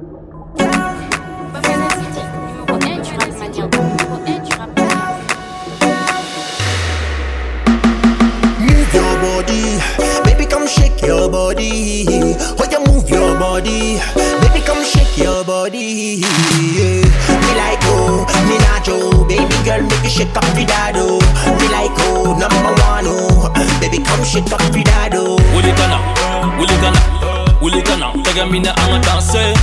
Baby, come shake your body. Oh, you move your body. Baby, come shake your body. Me like oh, me nacho. Baby girl, make you shake up your dado. Me like oh, number one oh. Baby, come shake up your dado. Wulikana, wulikana, tega mina anga danse.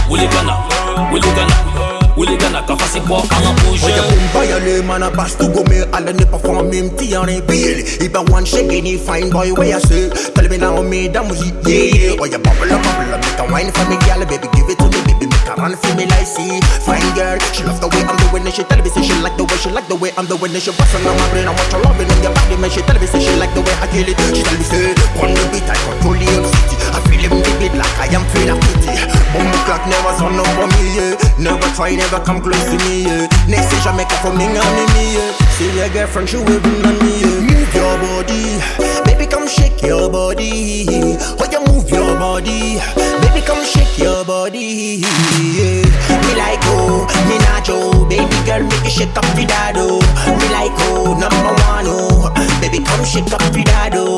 Wulikana, ka fasi po anga bouge. Oye, bomba yale, man a pass to go me. Alle ne perform même ti en rebelle. Iba one shake any fine boy where you say. Tell me now me da musique, yeah. Oye, bubble up, make a wine for me, girl. Baby, give it to me, baby, make a run for me like see. Fine girl, she love the way I'm doing it. She tell me say she like the way I'm doing it. She bustin' on my brain, I watch her loving on your body, man. She tell me say she like the way I kill it. She tell me say, on the beat I control the city. I feel him the beat like I am Fela Kuti. Bomb clock never son up for me, yeah. Never try, never come close to me, yeah. Next day Jamaica for me and me, yeah. See your girlfriend, she waving on me, yeah. Move your body, baby, come shake your body. Oh, you move your body, baby, come shake your body, yeah. Me like oh, me nacho. Baby girl, make you shake up your dado. Me like oh, number one oh. Baby, come shake up your dado.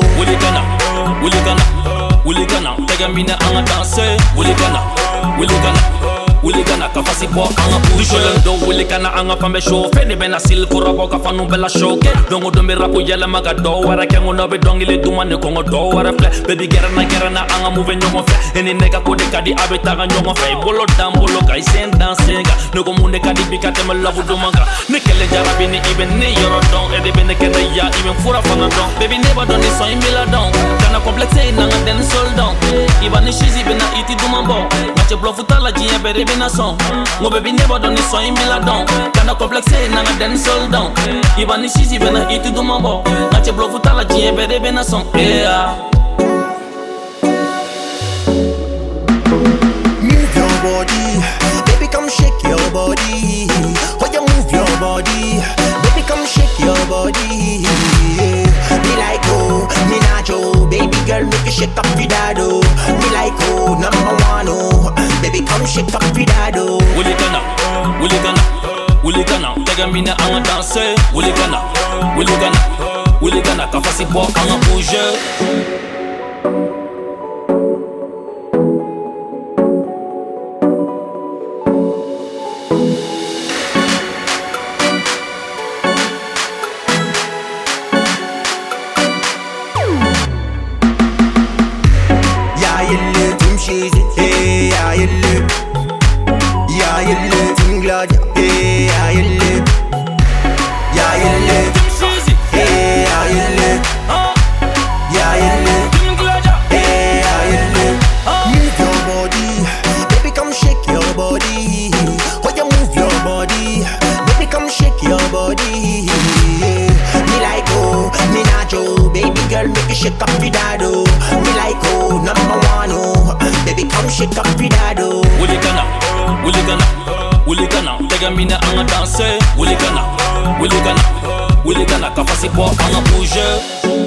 Wulikana, tega mina anga danse. Wulikana, ka fasi po anga bouge. Do wulikana anga pambe show. Fede bena sil korabo ka fanu bela show. Dongo dombe rapu yala maga do. Wara kengo no be dongi le dumane kongo do. Wara fle, baby gerana anga move nyongo fe. Eni nega kode kadi abe taga nyongo fe. Bolo dam bolo kai sen dansenga. Nugo munde kadi bika tema lavu dumanga. Nikele jarabi ni even ni yoro don. Ede bene kene ya even fura fanga don. Baby never done this so imila don. Kana complexe nanga den sol don. Iba ni shizi bena iti dumambo. Mache blofuta la jia bere bena son. Ngo baby never done this so imila don. Kana complexe nanga den sol don. Iba ni shizi bena iti dumambo. Mache blofuta la jia bere bena son. Yeah. Move your body, baby, come shake your body. Oh, you move your body, baby, come shake your body, yeah. Me like oh, me nacho. Baby girl, make you shake up your dado. Me like oh, number one oh. Baby, come shake up your dado. Wulikana, tega mina anga danse. Wulikana, ka fasi po anga bouge. Shake up your dado. Me like oh, number one oh. Baby, come shake up your dado. Wulikana, tega mina anga danse. Wulikana, ka fasi po anga bouge.